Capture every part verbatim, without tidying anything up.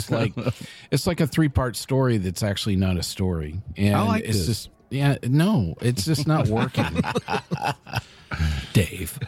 It's like it's like a three part story that's actually not a story, and I like it's this. just yeah, no, it's just not working. Dave,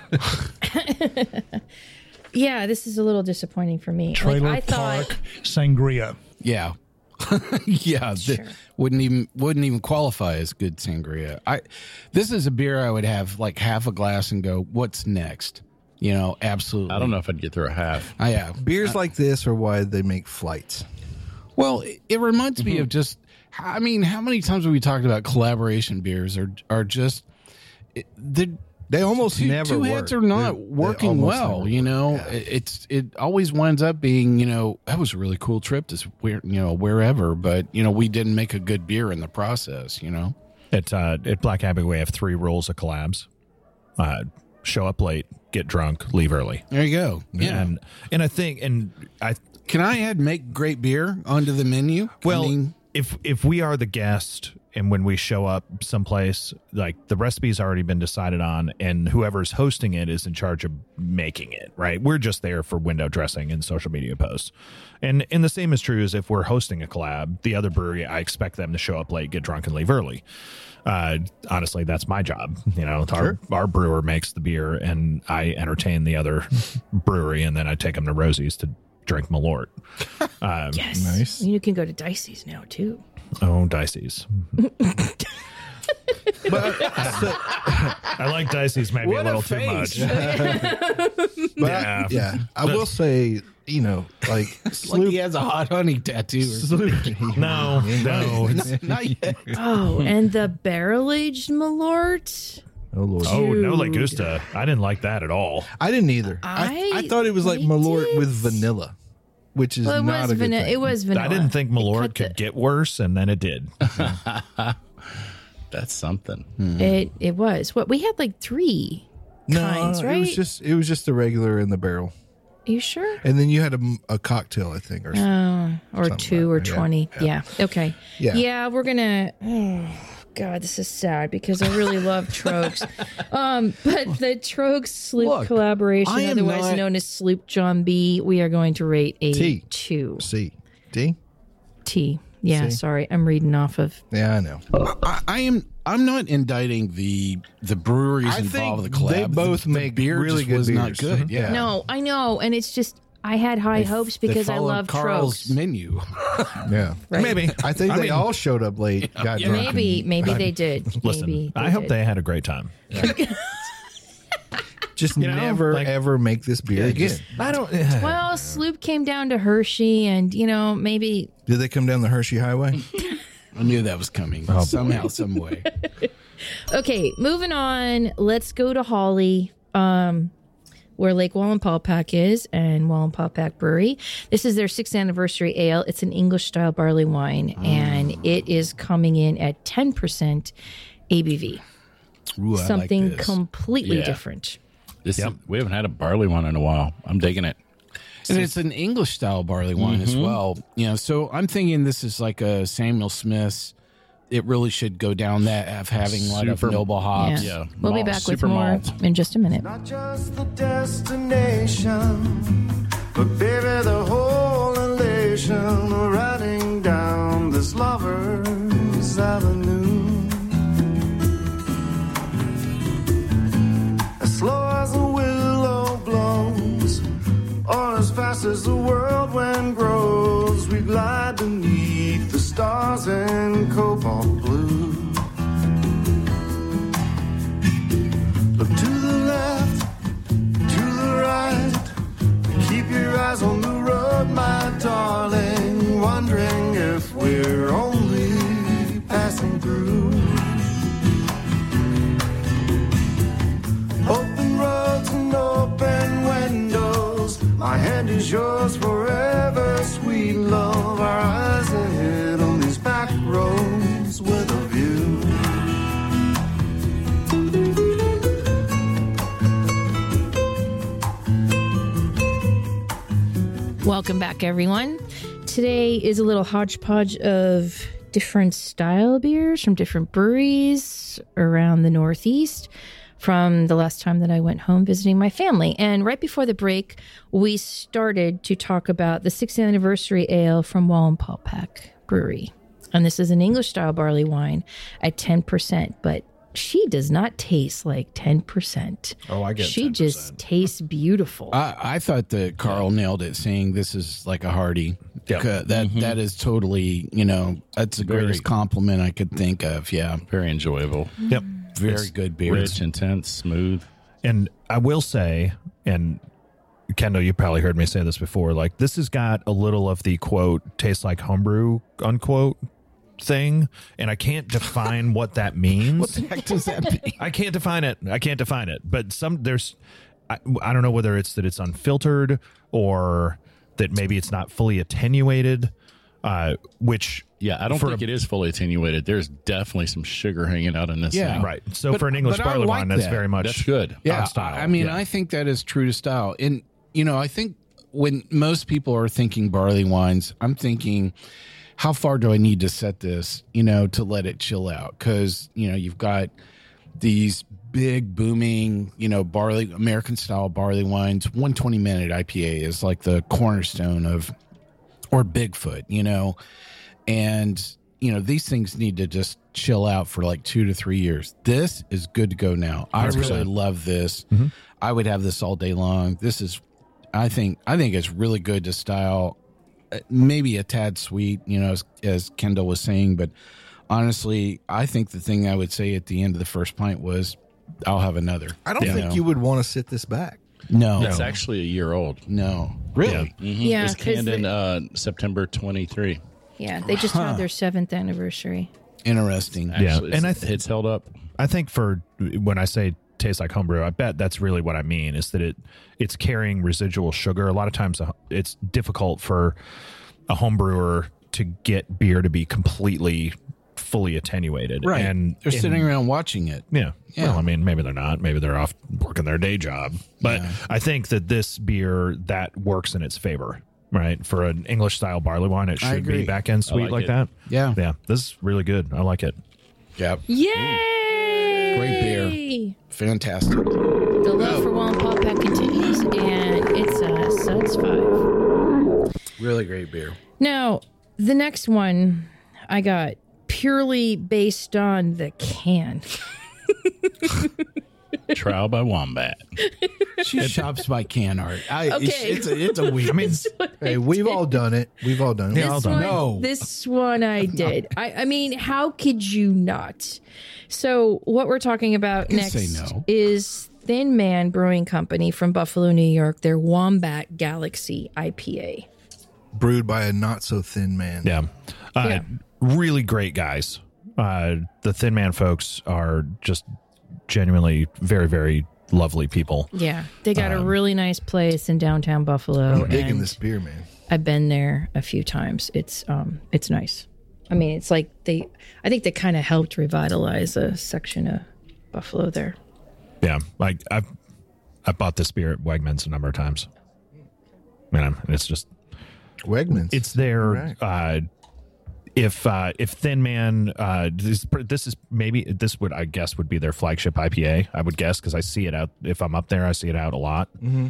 Yeah, this is a little disappointing for me. Trailer like, I Park thought, Sangria. yeah, yeah, Sure. th- wouldn't even wouldn't even qualify as good sangria. I this is a beer I would have like half a glass and go, what's next? You know, absolutely. I don't know if I'd get through a half. Oh, yeah, Beers like this are why they make flights. Well, it, it reminds me of just, I mean, how many times have we talked about collaboration beers are are just, it, they're, They almost two, never two work. heads are not They- they working almost well. never You work. know, Yeah. It- it's it always winds up being, you know, that was a really cool trip to where you know wherever, but you know we didn't make a good beer in the process. You know, At, uh, at Black Abbey, we have three rules of collabs. Uh, show up late, get drunk, leave early. there you go. Yeah. And, and I think, and I, Can I add make great beer onto the menu? well, I mean, if if we are the guest and when we show up someplace, like the recipe's already been decided on and whoever's hosting it is in charge of making it, right? We're just there for window dressing and social media posts. And and the same is true as if we're hosting a collab, the other brewery, I expect them to show up late, get drunk and leave early. Uh, honestly, that's my job. You know, our, our brewer makes the beer and I entertain the other brewery and then I take them to Rosie's to drink Malort. Um, yes, Nice. you can go to Dicey's now too. Oh, Dicey's. But, so, I like Dicey's maybe What a a little too face. much. but Yeah. I, yeah, I will say, you know, like like Sloop. he has a hot honey tattoo. Or Sloop No, no. something. Not yet. Oh, and the barrel aged Malort. Oh Lord, Oh, no Dude. Lagusta. I didn't like that at all. I didn't either. I, I I thought it was like liked Malort it. with vanilla, which is Well, it not was a good vanilla. thing. It was vanilla. I didn't think It Malort cut could the- get worse, and then it did. That's something. It it was what we had like three no, kinds, it right? was just it was just the regular in the barrel, Are you sure? and then you had a, a cocktail, I think, or Oh, or Something two like or that, yeah, twenty. Yeah. Okay. Yeah. Yeah, we're gonna. Oh, God, this is sad because I really love Trogs. Um, but the Trogs Sloop Look, collaboration, I am otherwise not- known as Sloop John B, we are going to rate a T. two C, D. T. Yeah, C. sorry, I'm reading off of. Yeah, I know. I, I am. I'm not indicting the the breweries I involved with think the collab. they both the, the make beer really just good was not beers. good. Mhm. Yeah. No, I know, and it's just I had high They- hopes they because I followed love Carl's Trogs. menu. Yeah, Right? Maybe. I think I they mean- all showed up late. Got Yeah. drunk Maybe, and- maybe they did. Listen, maybe I hope did. they had a great time. just You know, never like- ever make this beer Yeah, again. just- I don't. Well, Sloop came down to Hershey, and you know maybe Did they come down the Hershey Highway? I knew that was coming Oh, somehow, some way. Okay, moving on. Let's go to Holly, um, where Lake Wallenpaupack is, and Wallenpaupack Brewery. This is their sixth anniversary ale. It's an English style barley wine, and it is coming in at ten percent A B V. Ooh, I like Something this. completely Yeah. different. This Yep. is, we haven't had a barley one in a while. I'm digging it. And it's an English style barley wine as Mm-hmm. well. You know, so I'm thinking this is like a Samuel Smith's. It really should go down that of having a lot of Super- noble hops. Yeah. We'll be Malt, back with super more malt. in just a minute. Not just the destination, but baby, the whole elation riding down this lover's avenue. As slow as a willow blows, or as fast as the whirlwind grows, we glide beneath the stars in cobalt blue. Look to the left, to the right. Keep your eyes on the road, my darling. Wondering if we're only passing through. Open roads and open windows. My hand is yours forever, sweet love. Our eyes ahead on these back roads with a view. Welcome back, everyone. Today is a little hodgepodge of different style beers from different breweries around the Northeast. from the last time that I went home visiting my family. And right before the break, we started to talk about the sixth anniversary ale from Wallenpaupack Brewery. And this is an English style barley wine at ten percent, but she does not taste like ten percent. Oh, I get She ten percent. just tastes beautiful. I, I thought that Carl nailed it, saying this is like a Hardy. Yeah. Uh, That that is totally, you know, that's the Very- greatest compliment I could think of. Yeah, Very enjoyable. Yep. very good beer. Rich, intense, smooth. And I will say, and Kendall, you probably heard me say this before, like this has got a little of the quote, tastes like homebrew, unquote thing. And I can't define what that means. What the heck does that mean? I can't define it. I can't define it. But some there's, I, I don't know whether it's that it's unfiltered or that maybe it's not fully attenuated, uh, which Yeah, I don't For think a- it is fully attenuated. There's definitely some sugar hanging out in this Yeah. thing. right. So But- for an English but I barley like wine, that's that. very much That's good. Yeah, on style. I mean, Yeah. I think that is true to style. And, you know, I think when most people are thinking barley wines, I'm thinking, how far do I need to set this, you know, to let it chill out? Because, you know, you've got these big booming, you know, barley, American style barley wines. one hundred twenty minute I P A is like the cornerstone of, or Bigfoot, you know, and, you know, these things need to just chill out for like two to three years. This is good to go now. I really love this. I would have this all day long. This is, I think, I think it's really good to style. Uh, Maybe a tad sweet, you know, as, as Kendall was saying, but honestly, I think the thing I would say at the end of the first pint was, I'll have another. I don't You think know? you would want to sit this back. No, It's no, actually a year old. no, really. Mhm. Yeah, It was 'cause canned in the- uh, September twenty-three. yeah, they just had their seventh anniversary. Interesting. Yeah, Actually, and it's, I th- it's held up. I think for when I say tastes like homebrew, I bet that's really what I mean is that it it's carrying residual sugar. A lot of times uh, it's difficult for a home brewer to get beer to be completely fully attenuated. Right. And They're in- sitting around watching it. Yeah. Yeah. Well, I mean, maybe they're not. Maybe they're off working their day job. But I think that this beer that works in its favor, right? For an English style barley wine, it I should agree. be back end sweet like like it. that. Yeah. Yeah. This is really good. I like it. Yep. Yay! Great beer. Fantastic. The love for Wallenpaupack continues, and it's a Suds five. Really great beer. Now, the next one I got purely based on the can. Trial by Wombat. She shops by can art. I, Okay. It's, it's a, it's a weird. I mean, Hey, we've all done it. We've all done it. Yeah, all This done. one, No. this one I did. I, I mean, how could you not? So, what we're talking about can next say no. is Thin Man Brewing Company from Buffalo, New York. Their Wombat Galaxy I P A. Brewed by a not so thin man. Yeah. Uh, Yeah. Really great guys. Uh, the Thin Man folks are just genuinely very, very lovely people. Yeah, they got Um, a really nice place in downtown Buffalo. I'm digging and this beer, man. I've been there a few times. It's um, it's nice. I mean, it's like they. I think they kind of helped revitalize a section of Buffalo there. Yeah. Like I've, I bought this beer at Wegmans a number of times. Man, it's just, Wegmans. it's there. Right. Uh, if uh, if Thin Man, uh, this, this is maybe this would I guess would be their flagship I P A. I would guess because I see it out. If I'm up there, I see it out a lot.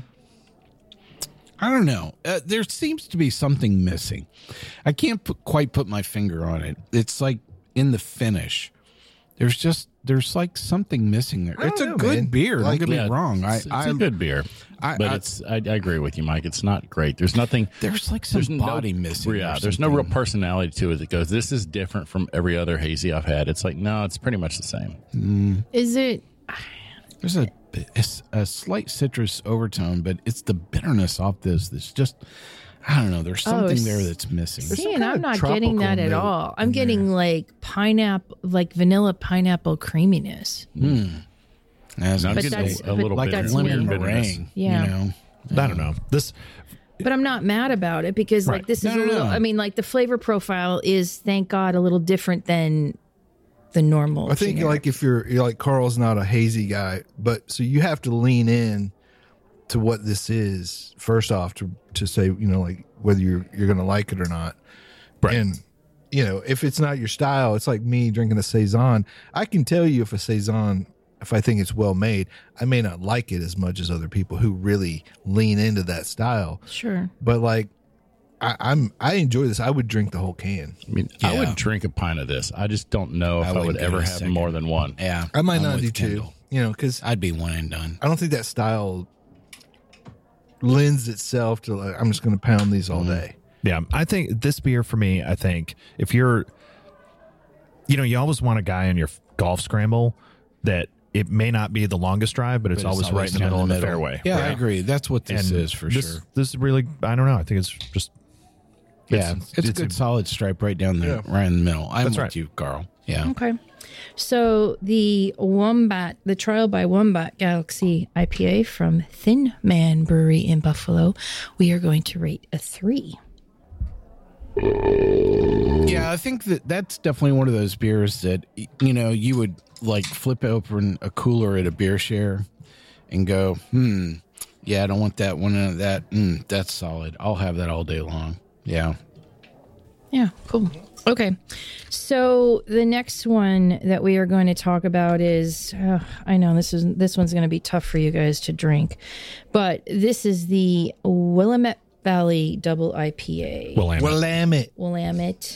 I don't know. Uh, there seems to be something missing. I can't put, quite put my finger on it. It's like in the finish. There's just there's like something missing there. I don't It's a know, good man. beer. Like- don't get Yeah, me wrong. I, It's, it's I a good beer. I- but I- it's I, I agree with you, Mike. It's not great. There's nothing. There's like some There's body no, missing. Yeah, or there's no real something. personality to it that goes, this is different from every other hazy I've had. It's like, no, it's pretty much the same. Is it? There's a it's a slight citrus overtone, but it's the bitterness off this that's just I don't know. There's Oh, something it's- there that's missing. There's some See, and kind I'm of not getting tropical that at note all. I'm in getting there. like pineapple, like vanilla pineapple creaminess. As I But say, that's- a little like bit a that's lemon weird. meringue. Yeah. You know? I don't know this. But I'm not mad about it because like Right. this is No, a no, little. no. I mean, like the flavor profile is, thank God, a little different than the normal. I think generic. like if you're, you're like Carl's not a hazy guy, but so you have to lean in to what this is first off to to say, you know, like whether you're you're going to like it or not. Right. And you know, if it's not your style, it's like me drinking a saison. I can tell you if a saison if I think it's well made, I may not like it as much as other people who really lean into that style. Sure. But like, I, I'm I enjoy this. I would drink the whole can. I mean, I Yeah. would drink a pint of this. I just don't know if I, wouldn't would give ever it a have second. more than one. Yeah, I might I'm not with do two. Kendall. You know, because I'd be one and done. I don't think that style lends itself to like I'm just going to pound these all day. Yeah, I think this beer for me, I think if you're, you know, you always want a guy in your golf scramble that it may not be the longest drive, but it's, But always, right in the middle of the fairway. Yeah, I right? agree. That's what this And is for this, sure. This is really, I don't know. I think it's just, Yeah, it's- it's, it's a good a- solid stripe right down there, Yeah. right in the middle. I'm That's with right. you, Carl. Yeah. Okay. So the Wombat, the Trial by Wombat Galaxy I P A from Thin Man Brewery in Buffalo, we are going to rate a three. Yeah, I think that that's definitely one of those beers that, you know, you would like flip open a cooler at a beer share and go, hmm, yeah, I don't want that one. Uh, that, mm, that's solid. I'll have that all day long. Yeah. Yeah, cool. Okay. So the next one that we are going to talk about is uh, I know this is this one's going to be tough for you guys to drink, but this is the Willamette Valley Double I P A. Willamette. Willamette. Willamette.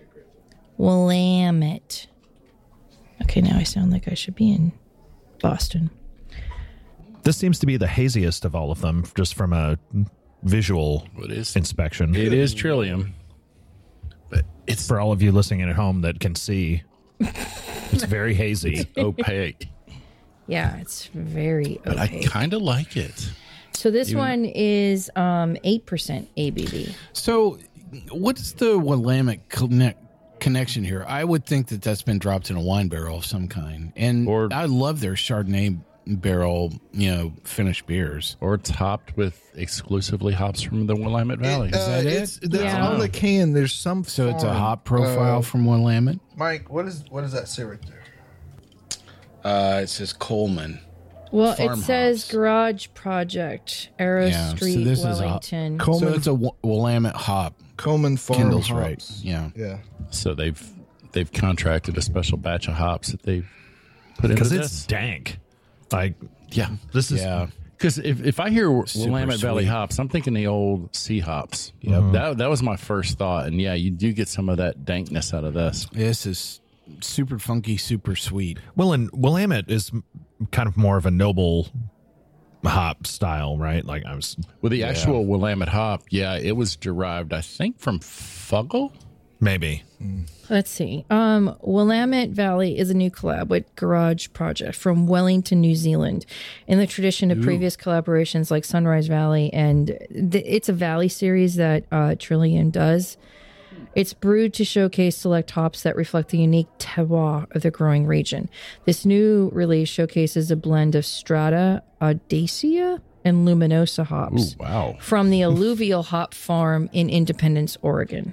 Willamette. Okay, now I sound like I should be in Boston. This seems to be the haziest of all of them, just from a visual It is. inspection. It is Trillium, but it's For all of you listening at home that can see, it's very hazy. opaque. Yeah, it's very But I opaque. kind of like it. So this one is um, eight percent A B V. So, what's the Willamette connect, connection here? I would think that that's been dropped in a wine barrel of some kind. And Or- I love their Chardonnay barrel, you know, finished beers. Or it's hopped with exclusively hops from the Willamette Valley. Uh, that it? it's, that's Yeah. on the can. There's some. So it's a farm. hop profile Uh, from Willamette. Mike, what is what does that say right there? Uh, it says Coleman. Well, Farm it says hops. Garage Project, Arrow Yeah, so Street, this is a- Wellington. Coleman, So it's a Wa- Willamette hop. Coleman Farm Kendall's hops. right. Yeah. Yeah. So they've they've contracted a special batch of hops that they put into Because it's this. dank. Like, Yeah, this is, Yeah. because if, if I hear Willamette Valley sweet. hops, I'm thinking the old sea hops. Yeah, that that was my first thought, and yeah, you do get some of that dankness out of this. This is super funky, super sweet. well, and Willamette is kind of more of a noble hop style, right? Like, I was With the actual Willamette hop, yeah, it was derived, I think, from Fuggle. maybe. Let's see. Um, Willamette Valley is a new collab with Garage Project from Wellington, New Zealand. In the tradition of previous collaborations like Sunrise Valley, and th- it's a Valley series that uh, Trillium does. It's brewed to showcase select hops that reflect the unique terroir of the growing region. This new release showcases a blend of Strata, Audacia, and Luminosa hops Wow. from the alluvial hop farm in Independence, Oregon.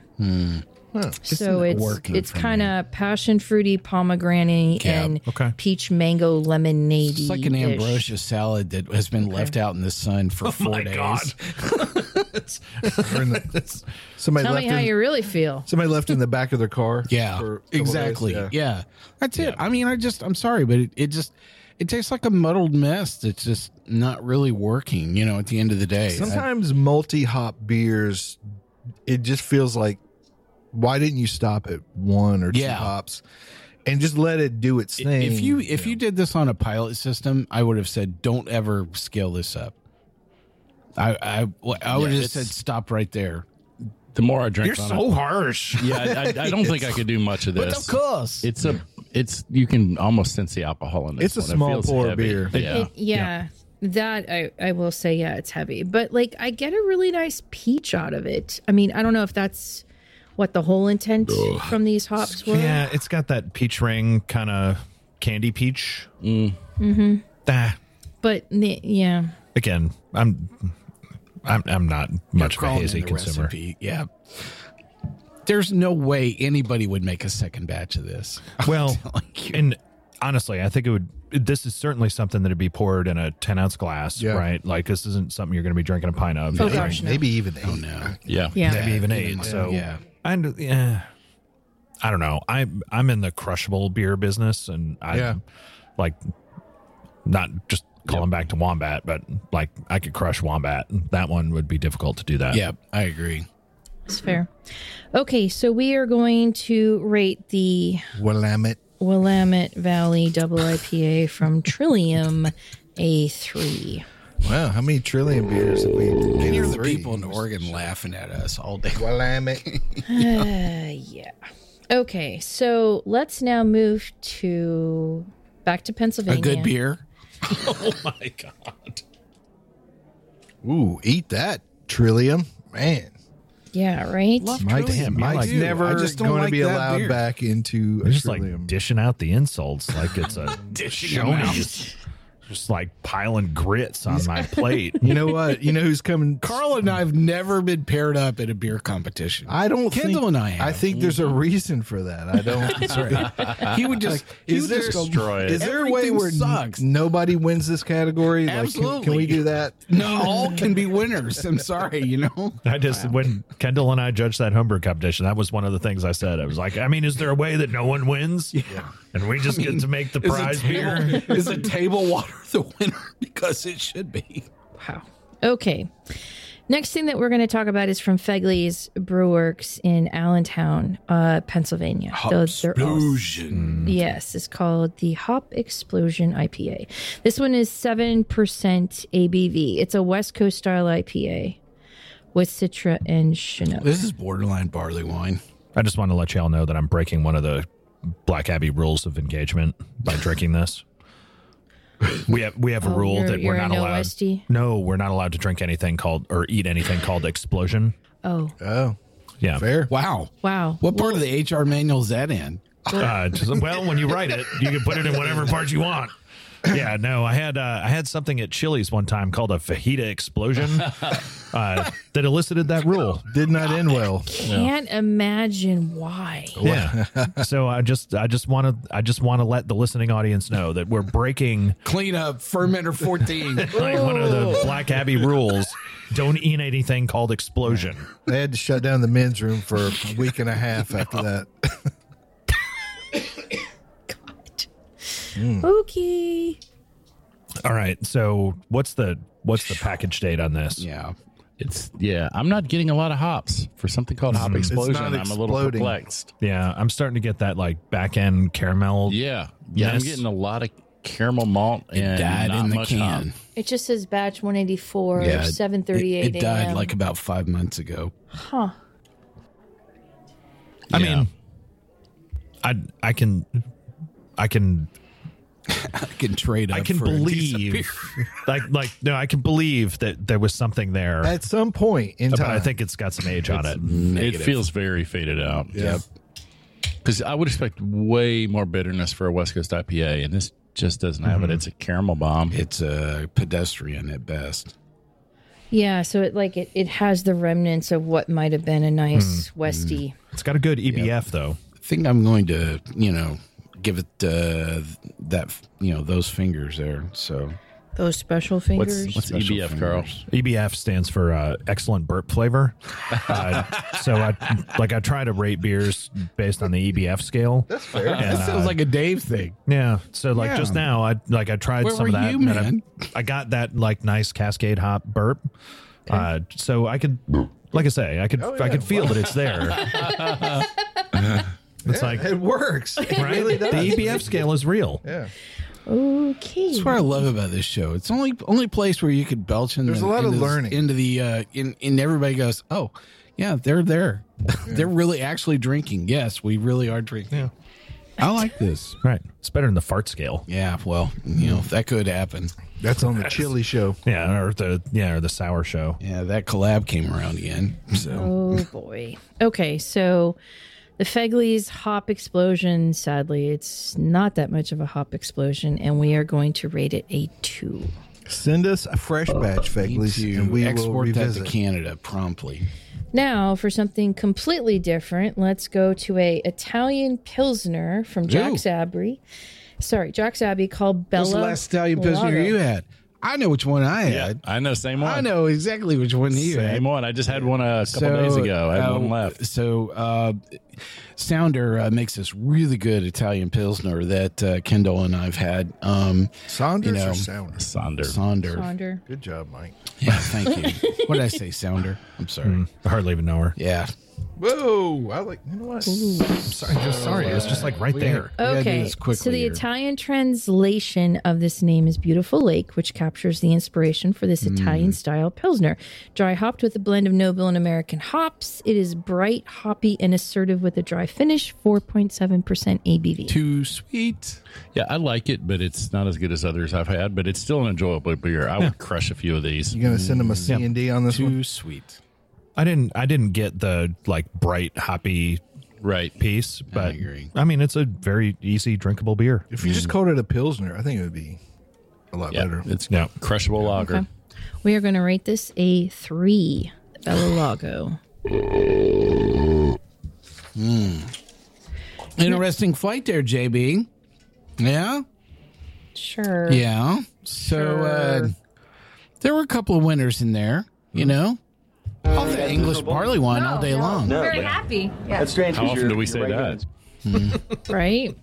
So Isn't it's working it's for kind of passion fruity, pomegranate, Yeah, and okay. peach mango lemonade. It's like an ambrosia salad that has been left out in the sun for four days. Or in the- somebody Tell left me how in, you really feel. somebody left in the back of their car. Yeah, for a couple exactly. days. Yeah. that's it. I mean, I just, I'm sorry, but it, it just, it tastes like a muddled mess that's just not really working. You know, at the end of the day, Sometimes multi hop beers, it just feels like, why didn't you stop at one or two Yeah. hops and just let it do its I- thing? if you if you did this on a pilot system, I would have said, don't ever scale this up. I I, I would Yeah, have just said, it's- stop right there. The more I drink, You're on so it, harsh. yeah, I, I, I don't think I could do much of this. course, It's a, it's you can almost sense the alcohol in this. It's a one. It small feels pour heavy. beer. Yeah, It- yeah, that I, I will say, yeah, it's heavy, but like I get a really nice peach out of it. I mean, I don't know if that's what the whole intent from these hops were. Yeah, it's got that peach ring kind of candy peach. Mm. Mm-hmm. Ah, But the, yeah, again, I'm, I'm, I'm not much of a Crawling hazy in the consumer. recipe. Yeah. There's no way anybody would make a second batch of this. Well, telling you. and honestly, I think it would. This is certainly something that'd be poured in a ten ounce glass, Yeah. right? Like this isn't something you're going to be drinking a pint of. Oh, Right? gosh, no. maybe even eight. no. yeah, yeah. Maybe even eight. even- So yeah. and yeah, I don't know. I I'm in the crushable beer business, and I Yeah. like Not just calling back to Wombat, but like I could crush Wombat. That one would be difficult to do that. Yeah, I agree. That's fair. Okay, so we are going to rate the Willamette. Willamette Valley Double I P A from Trillium a three. Wow, how many trillion beers have we? I made hear a the three? people in Oregon laughing at us all day. Willamette. Uh, yeah. Okay, so let's now move to back to Pennsylvania. A good beer. Oh my God. Ooh, eat that Trillium, man. Yeah, right. Mike, Trillium, you're Mike's like, never I just don't going like to be that allowed beer. back into a They're just Trillium. like dishing out the insults like it's a Dishing 'em out. Shoney's. Just like piling grits on my plate. You know what? You know who's coming? Carl and I have never been paired up at a beer competition. I don't Kendall think, and I have. I think there's a reason for that. I don't. He would just he is would there, just go, destroy it. is there a way Everything where sucks. n- nobody wins this category? Like, can, Absolutely. can we do that? No, all can be winners. I'm sorry, you know. I just, when Kendall and I judged that homebrew competition, that was one of the things I said. I was like, I mean, is there a way that no one wins? Yeah. And we just get to make the Is a prize table, beer? is a table water the winner? Because it should be. Wow. Okay. Next thing that we're going to talk about is from Fegley's Brewworks in Allentown, uh, Pennsylvania. Those- they're all- Explosion. Yes, it's called the Hop Explosion I P A. This one is seven percent A B V. It's a West Coast style I P A with Citra and Chinook. This is borderline barley wine. I just want to let y'all know that I'm breaking one of the Black Abbey rules of engagement by drinking this. We have we have a Oh, rule you're- that you're we're a not no allowed. Westie? No, we're not allowed to drink anything called or eat anything called Explosion. Oh, Oh, Yeah. fair. Wow. wow. What part of the H R manual is that in? Uh, just- well, when you write it, you can put it in whatever part you want. Yeah, no, I had uh, I had something at Chili's one time called a fajita explosion uh, that elicited that rule. Did not end well. Can't imagine why. Yeah, so I just I just want to I just want to let the listening audience know that we're breaking Clean up fermenter fourteen. like one of the Black Abbey rules. Don't eat anything called explosion. They had to shut down the men's room for a week and a half after that. Okay. All right, so what's the what's the package date on this? Yeah. It's yeah. I'm not getting a lot of hops for something called hop explosion. not I'm a little exploding. perplexed. Yeah, I'm starting to get that like back end caramel. Yeah, yeah. I'm Yes. getting a lot of caramel malt and Died not in the much can. hop. It just says batch one eighty-four, Yeah. seven thirty-eight It, it died a.m. like about five months ago. Huh. I Yeah. mean, I I can I can I can trade up I can for a decent beer. believe like like no I can believe that there was something there, At some point in but time, I think it's got some age on it. It Negative. feels very faded out. Yeah. Because I would expect way more bitterness for a West Coast I P A, and this just doesn't have it. It's a caramel bomb. It's a pedestrian at best. Yeah, so it like it, it has the remnants of what might have been a nice Westie. It's got a good E B F though. I think I'm going to, you know, give it uh, that, you know, those fingers there. So Those special fingers. What's what's special E B F, Carl? fingers. E B F stands for uh, excellent burp flavor. Uh, so I like I try to rate beers based on the E B F scale. That's fair. And, That sounds uh, like a Dave thing. yeah. So like Yeah. just now, I like I tried Where some were of that. you, and I- man? I, got that like nice Cascade hop burp. Uh, so I could, like I say, I could I could feel that it's there. It's like it works. It right? really does. The E B F scale is real. Yeah. Okay. That's what I love about this show. It's only only place where you could belch in. There's the, a lot of into the- learning. into the uh, in, and everybody goes, "Oh, yeah, they're there. They're really actually drinking. Yes, we really are drinking. Yeah. I like this. Right. It's better than the fart scale. Yeah, well, you know that could happen. That's on the chili show. Yeah, or the yeah, or the sour show. Yeah, that collab came around again. So Oh boy. Okay, so the Fegley's hop explosion, sadly, it's not that much of a hop explosion, and we are going to rate it a two. Send us a fresh batch, need Fegley's, to and we will export that to revisit. Canada promptly. Now, for something completely different, let's go to a Italian Pilsner from Jack's Abbey. Sorry, Jack's Abbey called Bella. What's the last Italian Pilsner Lager. you had? I know which one I had. I know, same one. I know exactly which one you had. Same one. I just had one a couple days ago. I had uh, one left. So uh, Sounder uh, makes this really good Italian Pilsner that uh, Kendall and I've had. Um, Saunders you know, or Sounder? Sonder. Sonder. Sonder. Good job, Mike. Yeah, thank you. What did I say, Sounder? I'm sorry. Mm, I hardly even know her. Yeah. Whoa! I like. You know what? I'm sorry, just sorry. It's just like right We there. gotta- we gotta do Okay, this quickly so the here. Italian translation of this name is Beautiful Lake, which captures the inspiration for this Mm. Italian-style Pilsner. Dry hopped with a blend of noble and American hops. It is bright, hoppy, and assertive with a dry finish, four point seven percent A B V. Too sweet. Yeah, I like it, but it's not as good as others I've had. But it's still an enjoyable beer. I would crush a few of these. You gonna send them a C and D on this Too one? sweet. I didn't. I didn't get the like bright hoppy Right. piece, but agree. I mean, it's a very easy drinkable beer. If you just called it a Pilsner, I think it would be a lot Yeah, better. it's Yeah. crushable lager. Okay. We are going to rate this a three. Bella Lago. Interesting fight there, J B. Yeah? Sure. Yeah. So uh, Sure. there were a couple of winners in there, you know? All the English barley wine all day long. No, Very but happy. Yeah. that's strange. How 'cause often you're- do we you're say regular. that? Right?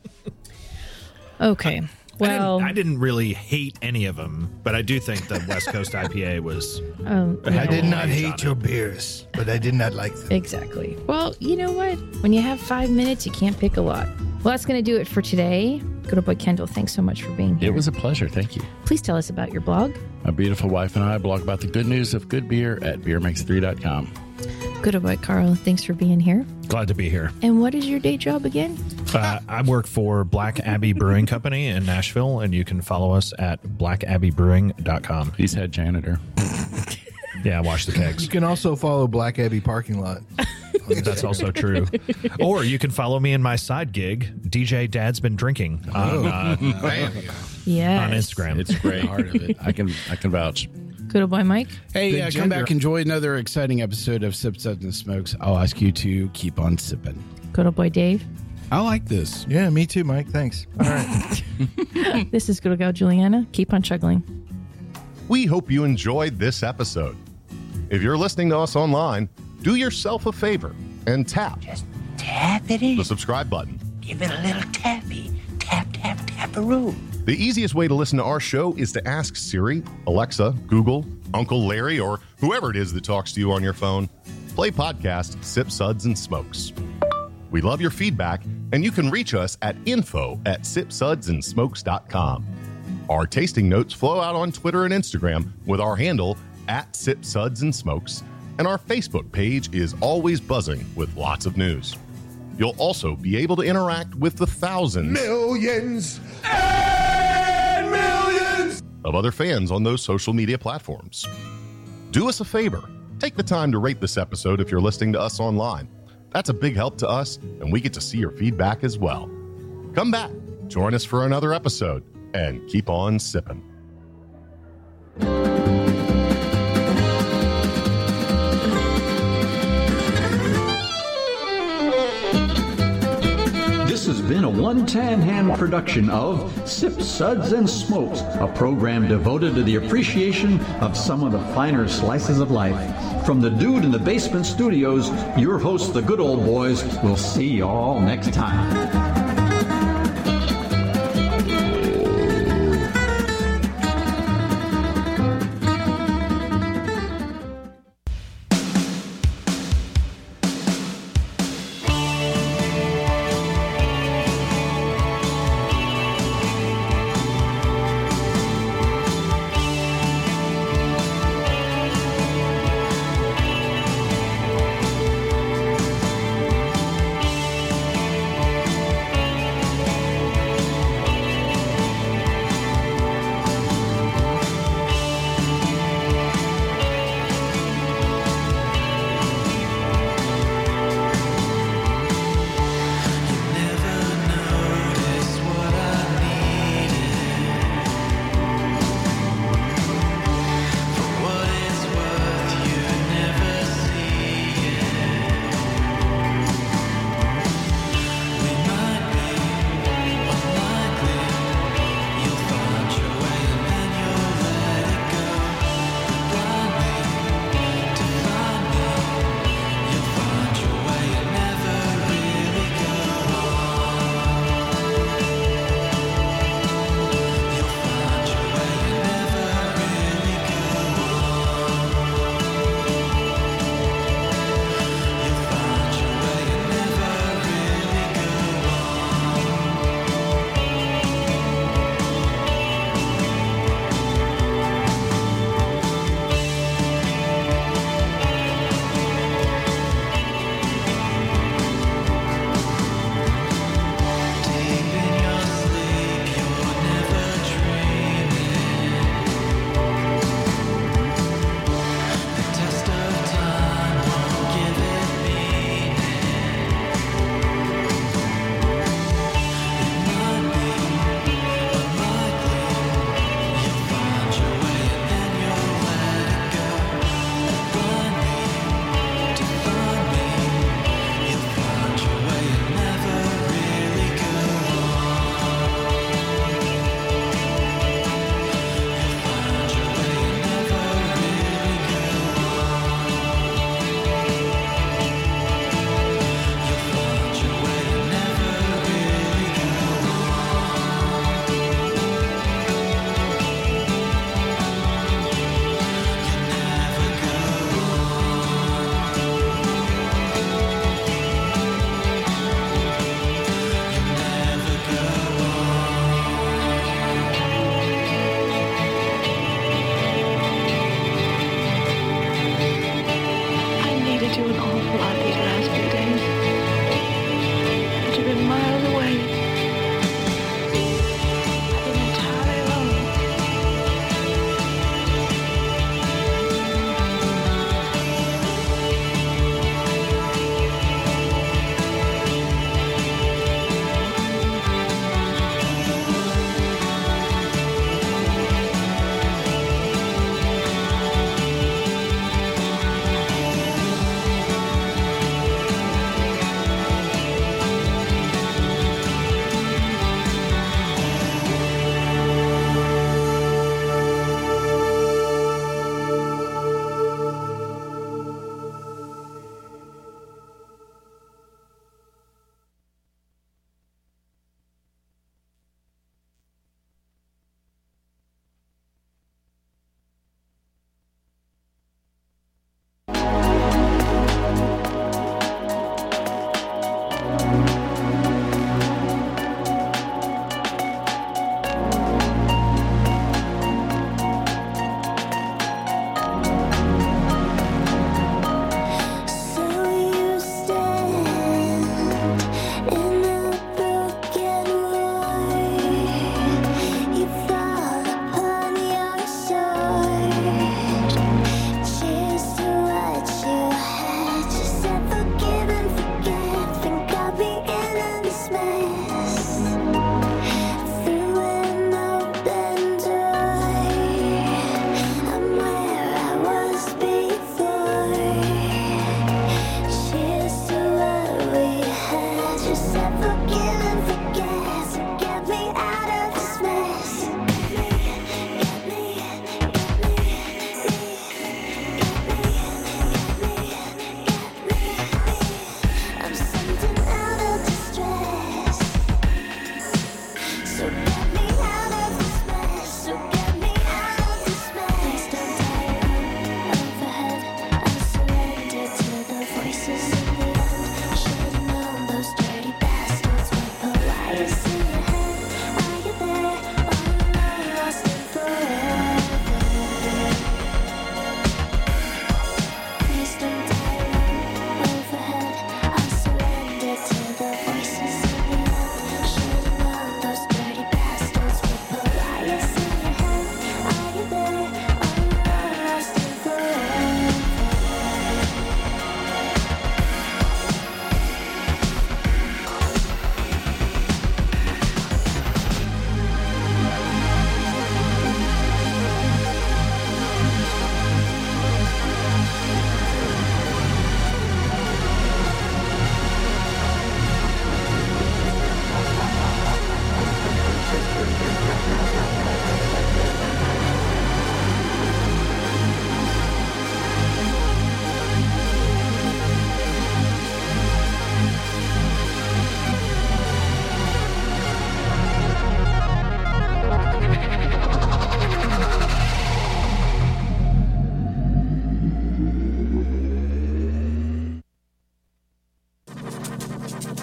Okay. Well, I didn't, I didn't really hate any of them, but I do think the West Coast I P A was. um, I did not Edge on hate it. your beers, but I did not like them. exactly. Well, you know what? When you have five minutes, you can't pick a lot. Well, that's going to do it for today. Good old boy Kendall, thanks so much for being here. It was a pleasure. Thank you. Please tell us about your blog. My beautiful wife and I blog about the good news of good beer at beer makes three dot com. Good old boy Carl, thanks for being here. Glad to be here. And what is your day job again? Uh, I work for Black Abbey Brewing Company in Nashville, and you can follow us at black abbey brewing dot com. He's head janitor. Yeah, wash the kegs. You can also follow Black Abbey Parking Lot. That's also true. Or you can follow me in my side gig, D J Dad's Been Drinking, on, uh, Yes. on Instagram. It's great. Heart of it. I can I can vouch. Good old boy Mike. Hey, Big uh, come gender. back, enjoy another exciting episode of Sip, Suds, and Smokes. I'll ask you to keep on sipping. Good old boy Dave. I like this. Yeah, me too, Mike. Thanks. All right. This is good old gal Juliana. Keep on chuggling. We hope you enjoyed this episode. If you're listening to us online, do yourself a favor and tap Tap it in. the subscribe button. Give it a little tappy. Tap, tap, tap-a-roo. The easiest way to listen to our show is to ask Siri, Alexa, Google, Uncle Larry, or whoever it is that talks to you on your phone. Play podcast Sip, Suds, and Smokes. We love your feedback, and you can reach us at info at sip suds and smokes dot com. Our tasting notes flow out on Twitter and Instagram with our handle at Sip, Suds, and Smokes, and our Facebook page is always buzzing with lots of news. You'll also be able to interact with the thousands Millions and millions. of other fans on those social media platforms. Do us a favor. Take the time to rate this episode if you're listening to us online. That's a big help to us, and we get to see your feedback as well. Come back, join us for another episode, and keep on sipping. This has been a one-tan hand production of Sip, Suds, and Smokes, a program devoted to the appreciation of some of the finer slices of life. From the Dude in the Basement Studios, your hosts, the Good Old Boys, will see you all next time.